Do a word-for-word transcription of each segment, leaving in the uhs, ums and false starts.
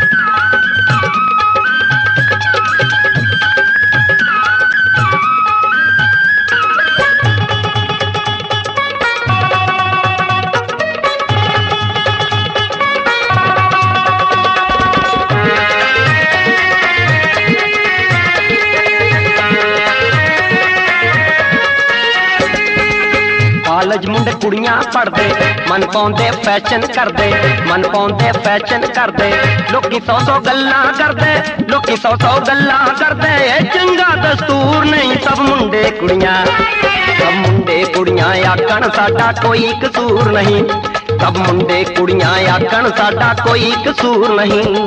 कालज मुंडे कुड़ियां पढ़दे मन पाउंदे फैशन करदे मन पाउंदे फैशन करदे लोकी सौ सौ गल्लां करदे लोकी सौ सौ गल्लां करदे चंगा दस्तूर नहीं सब मुंडे कुड़ियां सब मुंडे कुड़ियां आखण साडा कोई कसूर नहीं सब मुंडे कुड़ियां आखण साडा कोई कसूर नहीं।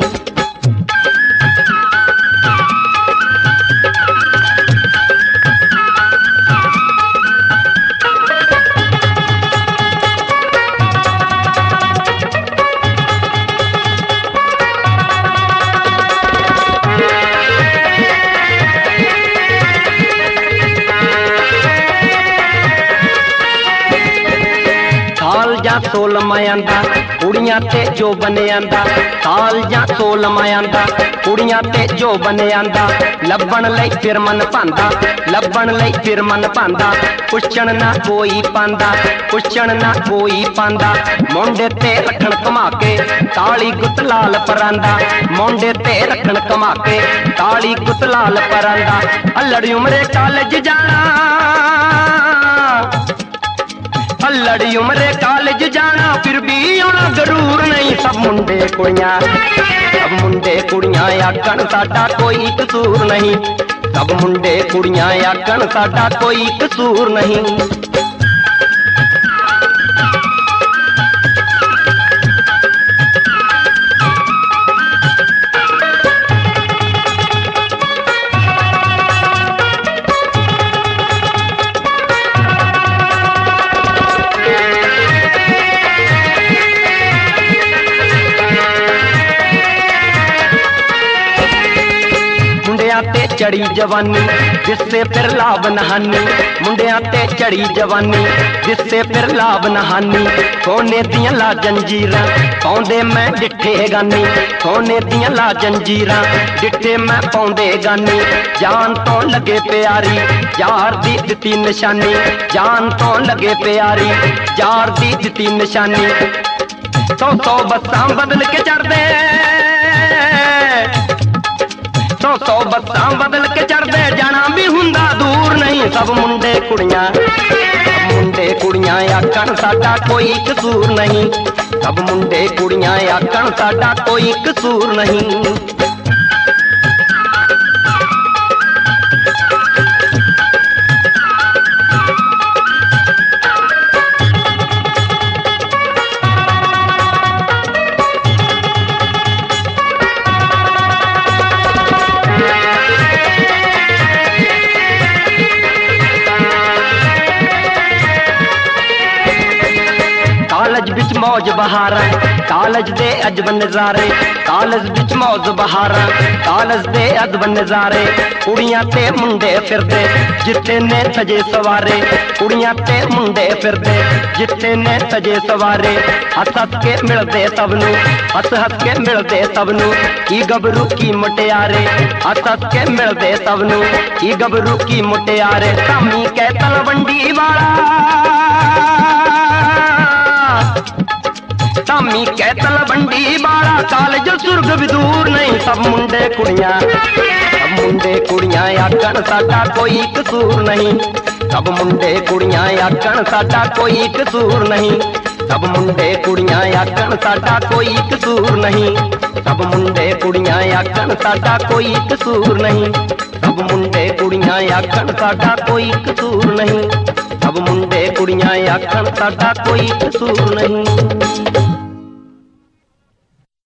जा सोलमा आंदा कुड़ियां ते जो बने आंदा साल जा सोलमा आंदा कुड़ियां ते जो बने आंदा लभण लई फिर मन पांदा लभण लई फिर मन पांदा पुछण ना कोई पांदा पुछण ना कोई पांदा मुंडे ते रखण कमा के काली गुत लाल परांदा मुंडे ते रखण कमा के काली गुत लाल परांदा अल्लड़ी उमरे कॉलेज जाना अल्लड़ी उमरे कॉलेज जाना फिर भी आना जरूर नहीं सब मुंडे कुड़ियां सब मुंडे कुड़ियां आखण साडा कोई कसूर नहीं सब मुंडे कुड़ियां आखण साडा कोई कसूर नहीं। ते चढ़ी जवानी जिससे फिर लाभ नहानी मुंडिया ते चढ़ी जवानी जिससे फिर लाभ नहानी सोने दियां ला जंजीरां पाउंदे मैं डिठे गानी सोने दियां ला जंजीरां डिठे मैं पाउंदे गानी जान तो लगे प्यारी यार दी दित्ती निशानी जान तो लगे प्यारी यार दी दित्ती निशानी सौ सौ बसां बदल के चढ़दे सौ सौ बसां बदल के चढ़दे जाना भी हुंदा दूर नहीं सब मुंडे कुड़ियां सब मुंडे कुड़ियां आखण साडा कोई कसूर नहीं सब मुंडे कुड़ियां आखण साडा कोई कसूर नहीं। कालज बिच मौज बहारा कालज दे अजब नजारे कालज बिच मौज बहारा कालज दे अजब नजारे कुड़ियां ते मुंडे फिरदे जिथे ने सजे सवारे कुड़ियां ते मुंडे फिरदे जिथे ने सजे सवारे हस हस के मिलदे सबनू हस हस के मिलदे सबनू की गबरू की मुटियारे हस हस के मिलदे सबनू की गबरू की मुटियारे सामी कै तलवंडी वाला सामी कै तलवंडी वाला कालज सुर्ग भी दूर नहीं सब मुंडे कुड़ियां सब मुंडे कुड़ियां आखण साडा कोई कसूर नहीं सब मुंडे कुड़ियां आखण साडा कोई कसूर नहीं सब मुंडे कुड़ियां आखण साडा कोई कसूर नहीं सब मुंडे कुड़ियां आखण साडा कोई कसूर नहीं सब मुंडे कुड़ियां आखण साडा कोई कसूर नहीं सब मुंडे कुड़ियां आखण साडा कोई कसूर नहीं।